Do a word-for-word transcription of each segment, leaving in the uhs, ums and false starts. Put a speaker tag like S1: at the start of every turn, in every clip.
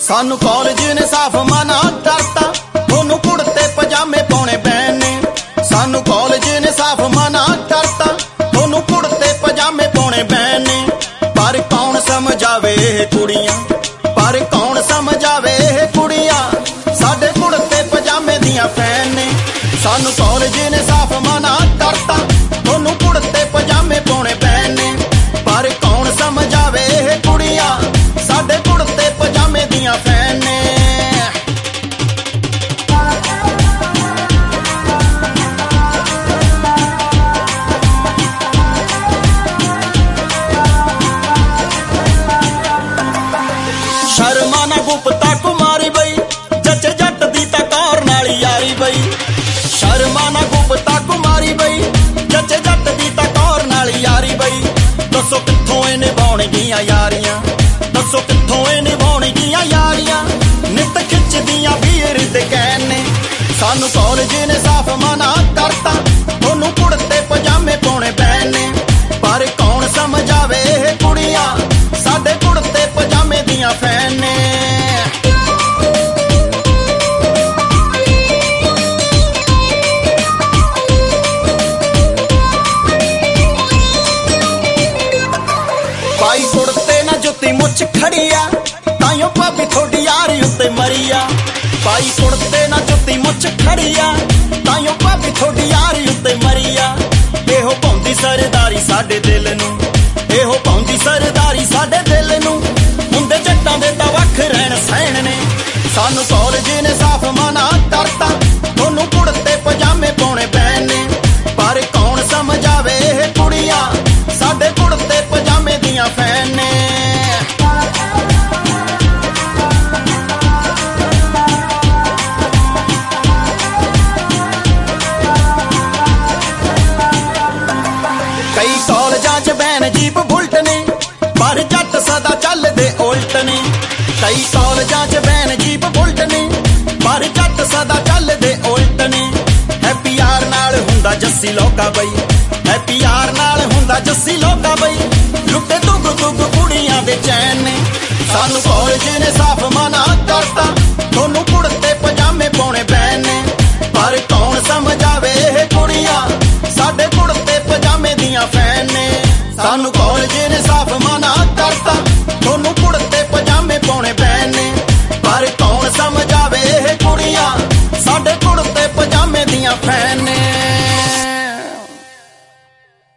S1: सानू कॉलेज ने साफ मना करता, थोनू कुड़ते पजामे पाउणे बैन ने। सानू कॉलेज ने साफ मना करता, थोनू कुड़ते पजामे पाउणे बैन ने। पर कौन समझावे कुड़ियां, पर कौन समझावे कुड़ियां, साडे कुड़ते पजामे दियां फैन ने। सानू कॉलेज ने साफ मना करता, थोनू कुड़ते पजामे पाउणे बैन ने। पर कौन समझावे कुड़ियां, साडे कुड़ते पजामे दियां फैन ने। शर्मा ना गुप्ता कुमारी बई, जच जट दी तां कौर नाल यारी बई। शर्मा ना गुप्ता कुमारी बई, जच जट दी तां कौर नाल यारी बई। दसो कित्थों ए निभाउणगियां यारियां, दसो कित्थों ए निभाउणगियां यारियां, नित खिचदियां वीर दे कैन ने। सानू कॉलेज ने साफ मना करता, थोनू कुड़ते पजामे पाउणे बैन ने। पर कौन समझावे कुड़ियां, साडे कुड़ते पजामे दियां फैन ने। पाई कुड़ते ना जुत्ती मुच खड़िया, ताइयों भाभी थोड़ी यारी उत्ते मरिया। पाई कुड़ते ना जुत्ती मुच खड़िया, ताइयों भाभी थोड़ी यारी उत्ते मरिया। एहो पाउंदी सरदारी साडे दिल नू, एहो पाउंदी सरदारी साडे दिल नू, हुंदे जट्टां दे तां वख रहण सहण ने। सानू कॉलेज ने साफ मना करता, थोनू कुड़ते पजामे पाउणे बैन ने। पर कौन समझावे कुड़ियां, साडे कुड़ते पजामे दियां फैन ने। कई कॉलेजां च बैन जीप बुलट ने, पर जट सदा चलदे उल्ट ने। कई कॉलेजां च बैन जीप बुलट ने, पर जट सदा चलदे उल्ट ने। हैप्पी यार नाल हुंदा जस्सी लोका बई, हैप्पी यार नाल हुंदा जस्सी लोका बई। लुटे दुग दुग कुड़ियां दे चैन ने। सानू कॉलेज ने साफ मना करता, थोनू कुड़ते पजामे पाउणे बैन ने। पर कौन समझावे कुड़ियां, साडे कुड़ते पजामे दियां फैन ने। सानू कॉलेज ने साफ मना करता, थोनू कुड़ते पजामे पाउणे बैन ने। पर कौन समझावे कुड़ियां, साडे कुड़ते पजामे दियां फैन ने।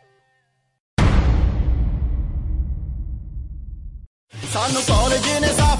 S1: सानू कॉलेज ने साफ